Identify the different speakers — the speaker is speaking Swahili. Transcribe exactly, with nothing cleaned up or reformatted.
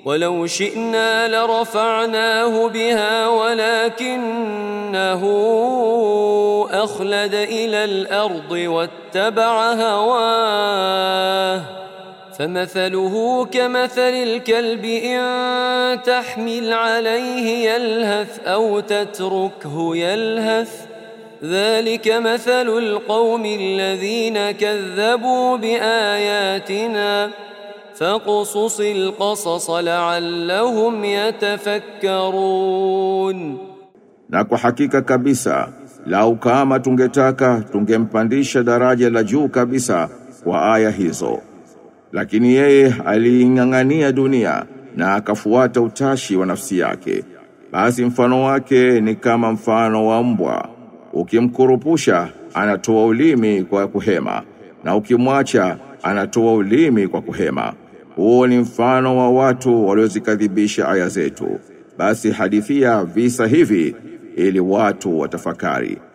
Speaker 1: ولو شئنا لرفعناه بها ولكنه أخلد إلى الأرض واتبع هواه فمثله كمثل الكلب إن تحمل عليه يلهث أو تتركه يلهث ذلك مثل القوم الذين كذبوا بآياتنا فاقصص القصص لعلهم يتفكرون.
Speaker 2: Na kwa hakika kabisa lau kama tungetaka tungempandisha daraja la juu kabisa kwa aya hizo, lakini yeye aliing'ang'ania dunia na akafuata utashi wa nafsi yake. Basi mfano wake ni kama mfano wa mbwa, ukimkurupusha anatoa ulimi kwa kuhema na ukimwacha anatoa ulimi kwa kuhema. Huo ni mfano wa watu waliozikadhibisha aya zetu. Basi hadithia visa hivi ili watu watafakari.